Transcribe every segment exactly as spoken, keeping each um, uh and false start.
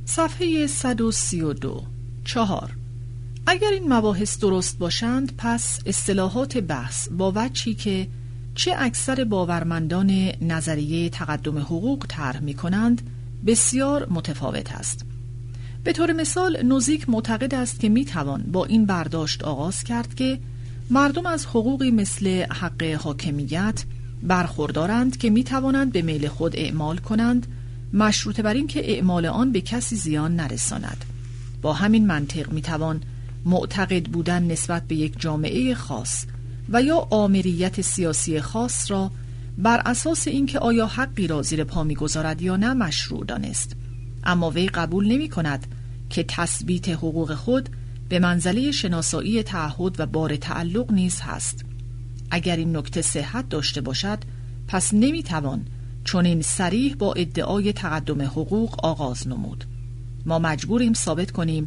صفحه صد و سی و دو. چهار. اگر این مباحث درست باشند پس اصطلاحات بحث با وجهی که چه اکثر باورمندان نظریه تقدم حقوق طرح می کنند بسیار متفاوت است. به طور مثال نوزیک معتقد است که می توان با این برداشت آغاز کرد که مردم از حقوقی مثل حق حاکمیت برخوردارند که می توانند به میل خود اعمال کنند، مشروطه بر این که اعمال آن به کسی زیان نرساند. با همین منطق می توان معتقد بودن نسبت به یک جامعه خاص و یا آمریت سیاسی خاص را بر اساس اینکه آیا حقی را زیر پا می‌گذارد یا نه مشروع دانست، اما وی قبول نمی کند که تثبیت حقوق خود به منزله شناسایی تعهد و بار تعلق نیز هست. اگر این نکته صحت داشته باشد پس نمیتوان چون این صریح با ادعای تقدم حقوق آغاز نمود. ما مجبوریم ثابت کنیم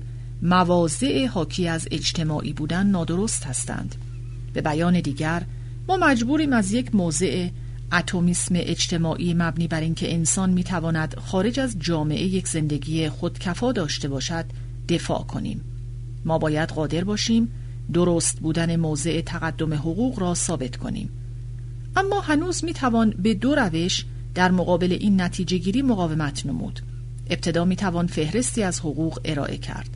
مواضع حاکی از اجتماعی بودن نادرست هستند. به بیان دیگر ما مجبوریم از یک موضع اتمیسم اجتماعی مبنی بر اینکه انسان میتواند خارج از جامعه یک زندگی خودکفا داشته باشد دفاع کنیم. ما باید قادر باشیم درست بودن موضع تقدم حقوق را ثابت کنیم. اما هنوز میتوان به دو روش در مقابل این نتیجه گیری مقاومت نمود. ابتدا میتوان فهرستی از حقوق ارائه کرد.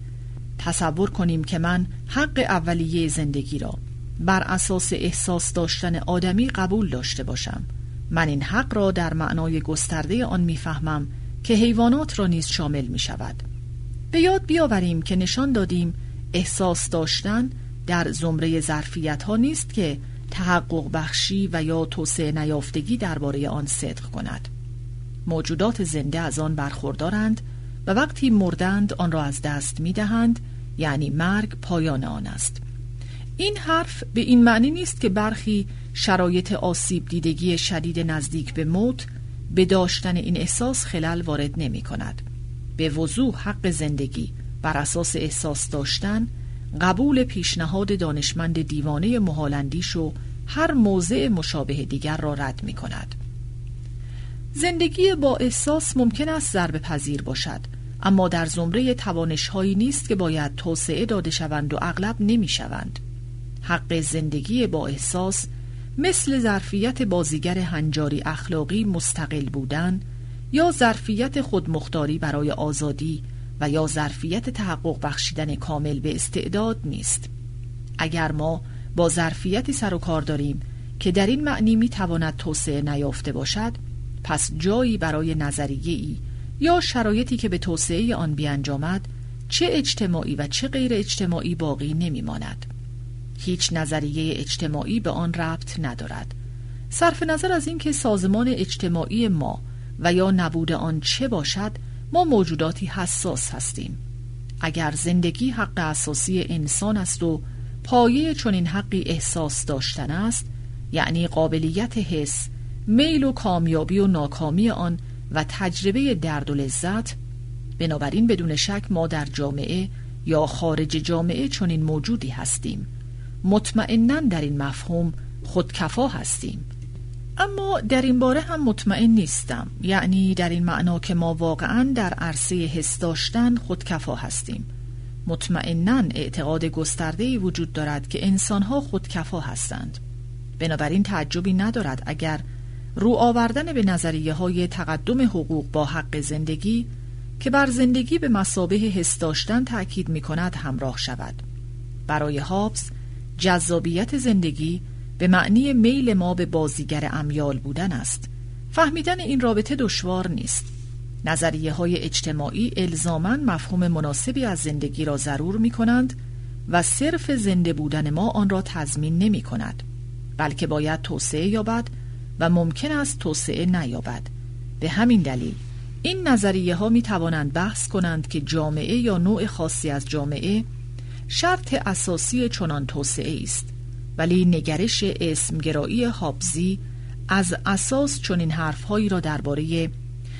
تصور کنیم که من حق اولیه زندگی را بر اساس احساس داشتن آدمی قبول داشته باشم. من این حق را در معنای گسترده آن میفهمم که حیوانات را نیز شامل می شود. به یاد بیاوریم که نشان دادیم احساس داشتن در زمره ظرفیت ها نیست که تحقق بخشی و یا توسعه نیافتگی درباره آن صدق کند. موجودات زنده از آن برخوردارند و وقتی مردند آن را از دست می دهند، یعنی مرگ پایان آن است. این حرف به این معنی نیست که برخی شرایط آسیب دیدگی شدید نزدیک به موت به داشتن این احساس خلل وارد نمی کند. به وضوح حق زندگی بر اساس احساس داشتن قبول پیشنهاد دانشمند دیوانه محالندیش و هر موضع مشابه دیگر را رد می کند. زندگی با احساس ممکن است ضرب پذیر باشد، اما در زمره توانش‌هایی نیست که باید توسعه داده شوند و اغلب نمی شوند. حق زندگی با احساس مثل ظرفیت بازیگر هنجاری اخلاقی مستقل بودن یا ظرفیت خودمختاری برای آزادی و یا ظرفیت تحقق بخشیدن کامل به استعداد نیست. اگر ما با ظرفیتی سر و کار داریم که در این معنی می تواند توسعه نیافته باشد، پس جایی برای نظریه‌ای یا شرایطی که به توسعه آن بیانجامد چه اجتماعی و چه غیر اجتماعی باقی نمی ماند. هیچ نظریه اجتماعی به آن ربط ندارد. صرف نظر از اینکه سازمان اجتماعی ما و یا نبود آن چه باشد، ما موجوداتی حساس هستیم. اگر زندگی حق اساسی انسان است و پایه چنین حقی احساس داشتن است، یعنی قابلیت حس، میل و کامیابی و ناکامی آن و تجربه درد و لذت، بنابراین بدون شک ما در جامعه یا خارج جامعه چنین موجودی هستیم. مطمئناً در این مفهوم خودکفا هستیم. اما در این باره هم مطمئن نیستم، یعنی در این معنا که ما واقعاً در عرصه حس داشتن خودکفا هستیم. مطمئناً اعتقاد گسترده‌ای وجود دارد که انسان‌ها خودکفا هستند. بنابراین تعجبی ندارد اگر رو آوردن به نظریه‌های تقدم حقوق با حق زندگی که بر زندگی به مثابه حس داشتن تأکید می‌کند همراه شود. برای هابز جذابیت زندگی به معنی میل ما به بازیگر امیال بودن است. فهمیدن این رابطه دشوار نیست. نظریه‌های اجتماعی الزاماً مفهوم مناسبی از زندگی را ضرور می‌کنند و صرف زنده بودن ما آن را تضمین نمی‌کند، بلکه باید توسعه یابد و ممکن است توسعه نیابد. به همین دلیل این نظریه‌ها می‌توانند بحث کنند که جامعه یا نوع خاصی از جامعه شرط اساسی چنان توسعه است، ولی نگرش اسمگرایی هابزی از اساس چنین حرف‌هایی را درباره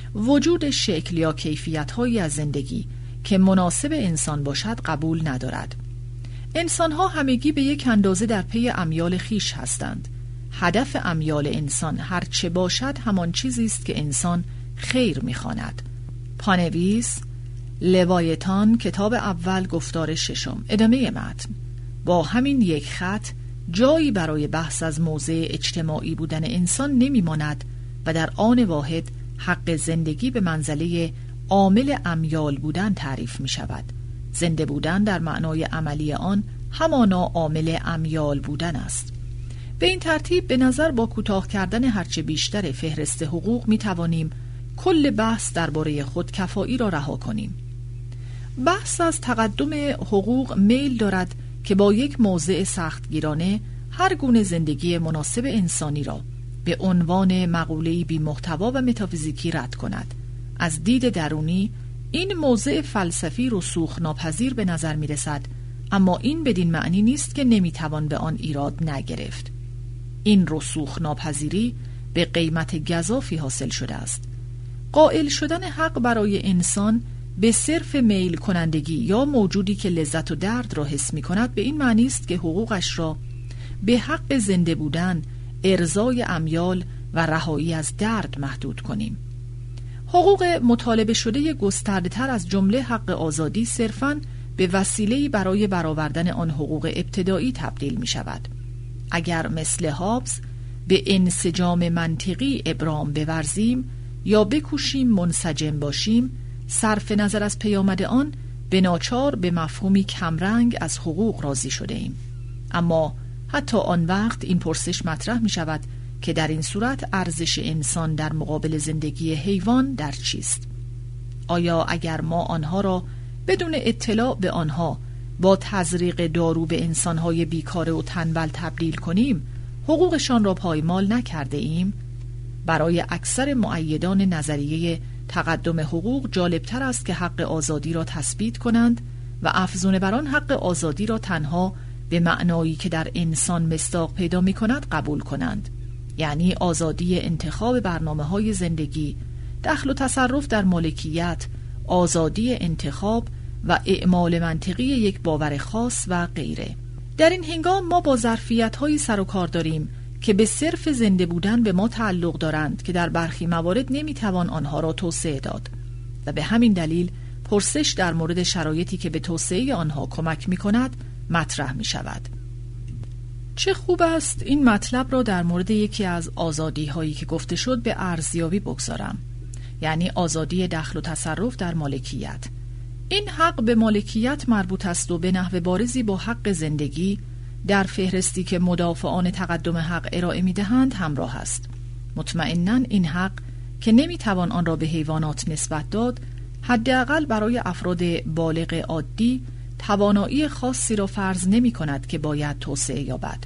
وجود شکل یا کیفیت‌هایی از زندگی که مناسب انسان باشد قبول ندارد. انسان‌ها همگی به یک اندازه در پی امیال خیش هستند. هدف امیال انسان هر چه باشد همان چیزی است که انسان خیر می‌خواند. پانویس لوایتان کتاب اول گفتار ششم. ادامه متن. با همین یک خط جایی برای بحث از موضع اجتماعی بودن انسان نمی ماند و در آن واحد حق زندگی به منزله عامل امیال بودن تعریف می شود. زنده بودن در معنای عملی آن همانا عامل امیال بودن است. به این ترتیب به نظر با کوتاه کردن هرچه بیشتر فهرست حقوق می توانیم کل بحث درباره خودکفایی را رها کنیم. بحث از تقدم حقوق میل دارد که با یک موضع سختگیرانه هر گونه زندگی مناسب انسانی را به عنوان مقوله‌ای بی محتوا و متافیزیکی رد کند. از دید درونی این موضع فلسفی رسوخ ناپذیر به نظر می رسد، اما این بدین معنی نیست که نمی توان به آن ایراد نگرفت. این رسوخ ناپذیری به قیمت گزافی حاصل شده است. قائل شدن حق برای انسان به صرف میل کنندگی یا موجودی که لذت و درد را حس می کند به این معنی است که حقوقش را به حق زنده بودن، ارضای امیال و رهایی از درد محدود کنیم. حقوق مطالبه شده گسترده تر از جمله حق آزادی صرفاً به وسیله‌ای برای برآوردن آن حقوق ابتدایی تبدیل می شود. اگر مثل هابز به انسجام منطقی ابرام بورزیم یا بکوشیم منسجم باشیم، صرف نظر از پیامد آن به ناچار به مفهومی کمرنگ از حقوق راضی شده ایم. اما حتی آن وقت این پرسش مطرح می شود که در این صورت ارزش انسان در مقابل زندگی حیوان در چیست؟ آیا اگر ما آنها را بدون اطلاع به آنها با تزریق دارو به انسانهای بیکاره و تنبل تبدیل کنیم، حقوقشان را پایمال نکرده ایم؟ برای اکثر مؤیدان نظریه تقدم حقوق جالبتر است که حق آزادی را تثبیت کنند و افزون بر آن حق آزادی را تنها به معنایی که در انسان مصداق پیدا می کند قبول کنند، یعنی آزادی انتخاب برنامه‌های زندگی، دخل و تصرف در مالکیت، آزادی انتخاب و اعمال منطقی یک باور خاص و غیره. در این هنگام ما با ظرفیت‌هایی سر و کار داریم که به صرف زنده بودن به ما تعلق دارند که در برخی موارد نمیتوان آنها را توسعه داد و به همین دلیل پرسش در مورد شرایطی که به توسعه آنها کمک می‌کند مطرح می‌شود. چه خوب است این مطلب را در مورد یکی از آزادی‌هایی که گفته شد به ارزیابی بگذارم، یعنی آزادی دخل و تصرف در مالکیت. این حق به مالکیت مربوط است و به نحو بارزی با حق زندگی در فهرستی که مدافعان تقدم حق ارائه می‌دهند همراه است. مطمئناً این حق که نمی‌توان آن را به حیوانات نسبت داد، حداقل برای افراد بالغ عادی توانایی خاصی را فرض نمی‌کند که باید توسعه یابد.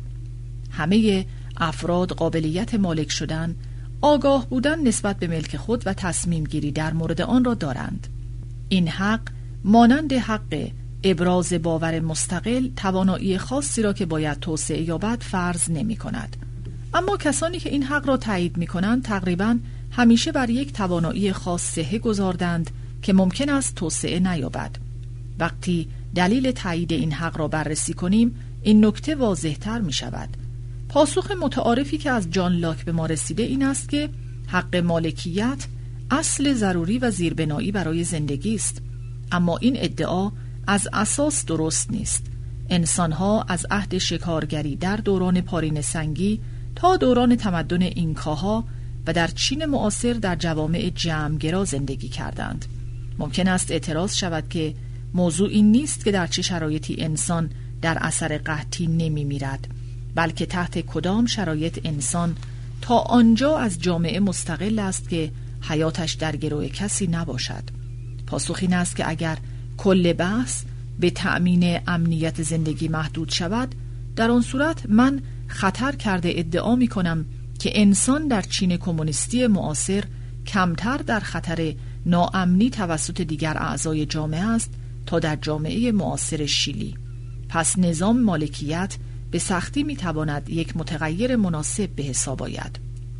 همه افراد قابلیت مالک شدن، آگاه بودن نسبت به ملک خود و تصمیم گیری در مورد آن را دارند. این حق مانند حق ابراز باور مستقل توانایی خاصی را که باید توسعه یابد فرض نمی کند. اما کسانی که این حق را تایید می کنند تقریباً همیشه بر یک توانایی خاص صحه گذاردند که ممکن است توسعه نیابد. وقتی دلیل تایید این حق را بررسی کنیم این نکته واضح تر می شود. پاسخ متعارفی که از جان لاک به ما رسیده این است که حق مالکیت اصل ضروری و زیربنایی برای زندگی است، اما این ادعا از اساس درست نیست. انسانها از عهد شکارگری در دوران پارین سنگی تا دوران تمدن اینکاها و در چین معاصر در جوامع جمع‌گرا زندگی کردند. ممکن است اعتراض شود که موضوع این نیست که در چه شرایطی انسان در اثر قحطی نمی میرد، بلکه تحت کدام شرایط انسان تا آنجا از جامعه مستقل است که حیاتش در گروه کسی نباشد. پاسخ این است که اگر کل بحث به تأمین امنیت زندگی محدود شود، در آن صورت من خطر کرده ادعا می کنم که انسان در چین کمونیستی معاصر کمتر در خطر ناامنی توسط دیگر اعضای جامعه است تا در جامعه معاصر شیلی. پس نظام مالکیت به سختی می تواند یک متغیر مناسب به حساب آید.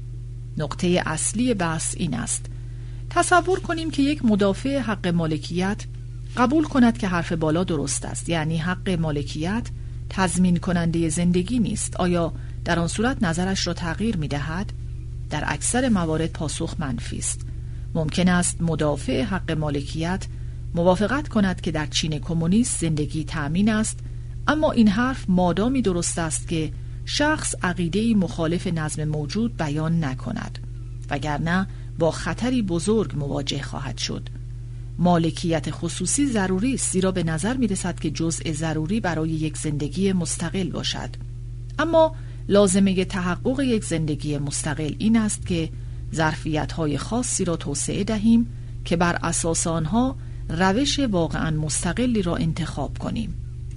نقطه اصلی بحث این است: تصور کنیم که یک مدافع حق مالکیت قبول کند که حرف بالا درست است، یعنی حق مالکیت تضمین کننده زندگی نیست. آیا در آن صورت نظرش را تغییر می دهد؟ در اکثر موارد پاسخ منفی است. ممکن است مدافع حق مالکیت موافقت کند که در چین کمونیست زندگی تأمین است، اما این حرف مادامی درست است که شخص عقیده‌ای مخالف نظم موجود بیان نکند، وگرنه با خطری بزرگ مواجه خواهد شد. مالکیت خصوصی ضروری است، زیرا به نظر می رسد که جزء ضروری برای یک زندگی مستقل باشد. اما لازمه تحقق یک زندگی مستقل این است که ظرفیت‌های خاصی را توسعه دهیم که بر اساس آنها روش واقعاً مستقلی را انتخاب کنیم.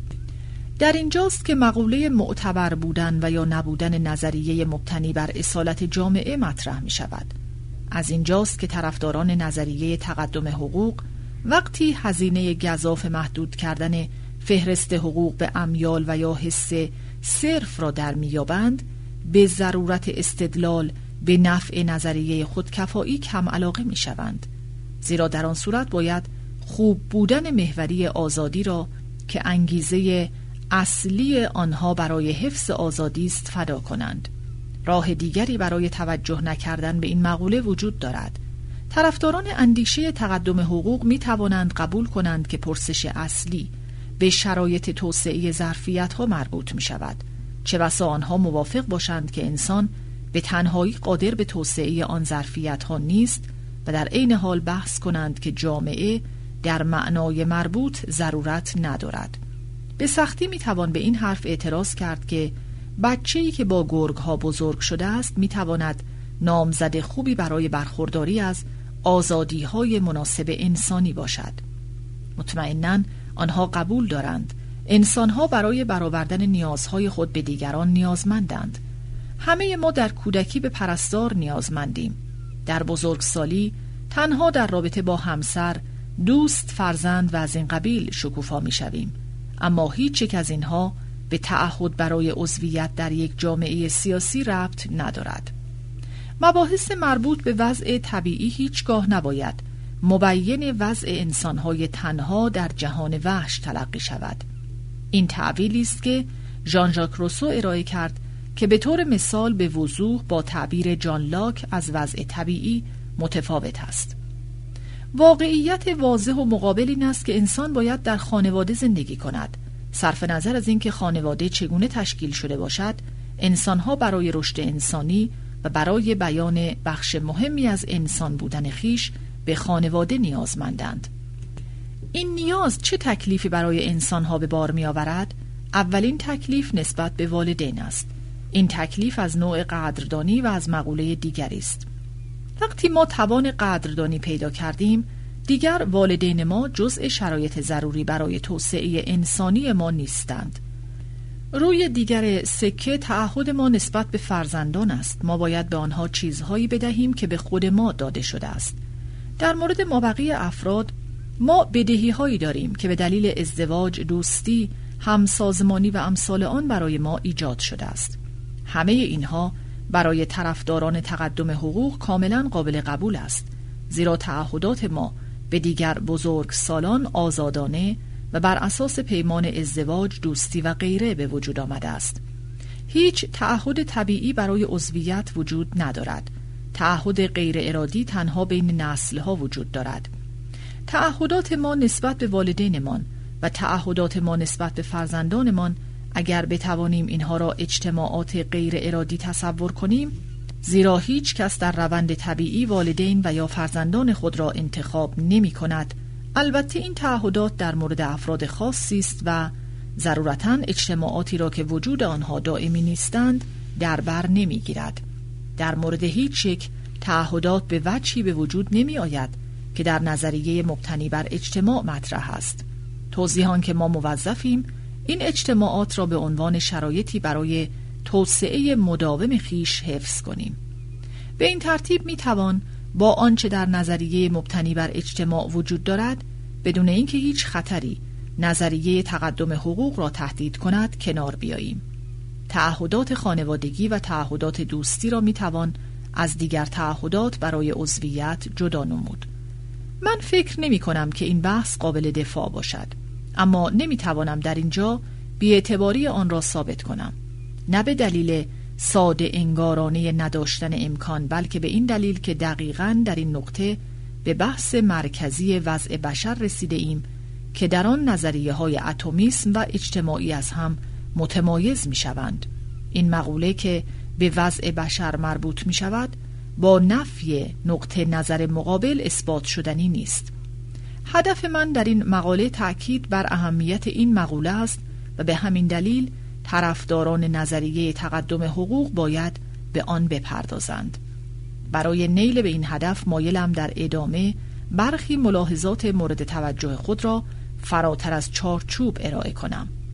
در اینجاست که مقوله معتبر بودن و یا نبودن نظریه مبتنی بر اصالت جامعه مطرح می شود. از اینجاست که طرفداران نظریه تقدم حقوق وقتی هزینه گزاف محدود کردن فهرست حقوق به امیال و یا حس صرف را در میابند، به ضرورت استدلال به نفع نظریه خودکفایی کم علاقه می شوند. زیرا در آن صورت باید خوب بودن محوری آزادی را که انگیزه اصلی آنها برای حفظ آزادی است فدا کنند. راه دیگری برای توجه نکردن به این مقوله وجود دارد. طرفداران اندیشه تقدم حقوق می توانند قبول کنند که پرسش اصلی به شرایط توسعه ظرفیت‌ها مربوط می شود، چه بسا آنها موافق باشند که انسان به تنهایی قادر به توسعه آن ظرفیت‌ها نیست و در عین حال بحث کنند که جامعه در معنای مربوط ضرورت ندارد. به سختی می توان به این حرف اعتراض کرد که بچه‌ای که با گرگ‌ها بزرگ شده است می تواند نامزد خوبی برای برخورداری از آزادی‌های مناسب انسانی باشد. مطمئناً آنها قبول دارند انسان‌ها برای برآوردن نیازهای خود به دیگران نیازمندند. همه ما در کودکی به پرستار نیازمندیم. در بزرگسالی تنها در رابطه با همسر، دوست، فرزند و از این قبیل شکوفا می‌شویم. اما هیچ یک از اینها به تعهد برای عضویت در یک جامعه سیاسی ربط ندارد. مباحث مربوط به وضع طبیعی هیچگاه نباید مبین وضع انسان‌های تنها در جهان وحش تلقی شود. این تعبیری است که ژان ژاک روسو ارائه کرد که به طور مثال به وضوح با تعبیر جان لاک از وضع طبیعی متفاوت است. واقعیت واضح و مقابل این است که انسان باید در خانواده زندگی کند. صرف نظر از اینکه خانواده چگونه تشکیل شده باشد، انسان‌ها برای رشد انسانی و برای بیان بخش مهمی از انسان بودن خیش به خانواده نیازمندند. این نیاز چه تکلیفی برای انسان‌ها به بار می‌آورد؟ اولین تکلیف نسبت به والدین است. این تکلیف از نوع قدردانی و از مقوله دیگری است. وقتی ما توان قدردانی پیدا کردیم، دیگر والدین ما جزء شرایط ضروری برای توسعه انسانی ما نیستند. روی دیگر سکه تعهد ما نسبت به فرزندان است. ما باید به آنها چیزهایی بدهیم که به خود ما داده شده است. در مورد مابقی افراد ما بدهی‌هایی داریم که به دلیل ازدواج، دوستی، همسازمانی و امثال آن برای ما ایجاد شده است. همه اینها برای طرفداران تقدم حقوق کاملا قابل قبول است، زیرا تعهدات ما به دیگر بزرگسالان آزادانه و بر اساس پیمان ازدواج، دوستی و غیره به وجود آمده است. هیچ تعهد طبیعی برای عضویت وجود ندارد. تعهد غیر ارادی تنها بین نسل‌ها وجود دارد. تعهدات ما نسبت به والدینمان و تعهدات ما نسبت به فرزندانمان، اگر بتوانیم اینها را اجتماعات غیر ارادی تصور کنیم، زیرا هیچ کس در روند طبیعی والدین و یا فرزندان خود را انتخاب نمی کند. البته این تعهدات در مورد افراد خاصی است و ضرورتاً اجتماعاتی را که وجود آنها دائمی نیستند در بر نمی گیرد. در مورد هیچ یک تعهدات به وجهی به وجود نمی آید که در نظریه مبتنی بر اجتماع مطرح است. توضیحان که ما موظفیم این اجتماعات را به عنوان شرایطی برای توسعه مداوم خیش حفظ کنیم. به این ترتیب می توان با آنچه در نظریه مبتنی بر اجتماع وجود دارد، بدون اینکه هیچ خطری نظریه تقدم حقوق را تهدید کند کنار بیاییم. تعهدات خانوادگی و تعهدات دوستی را می توان از دیگر تعهدات برای عضویت جدا نمود. من فکر نمی کنم که این بحث قابل دفاع باشد، اما نمی توانم در اینجا بی‌اعتباری آن را ثابت کنم، نه به دلیل ساده انگارانه نداشتن امکان، بلکه به این دلیل که دقیقاً در این نقطه به بحث مرکزی وضع بشر رسیده ایم که در آن نظریه های اتمیسم و اجتماعی از هم متمایز می شوند. این مقوله که به وضع بشر مربوط می شود با نفی نقطه نظر مقابل اثبات شدنی نیست. هدف من در این مقاله تأکید بر اهمیت این مقوله است و به همین دلیل طرفداران نظریه تقدم حقوق باید به آن بپردازند. برای نیل به این هدف مایلم در ادامه برخی ملاحظات مورد توجه خود را فراتر از چارچوب ارائه کنم.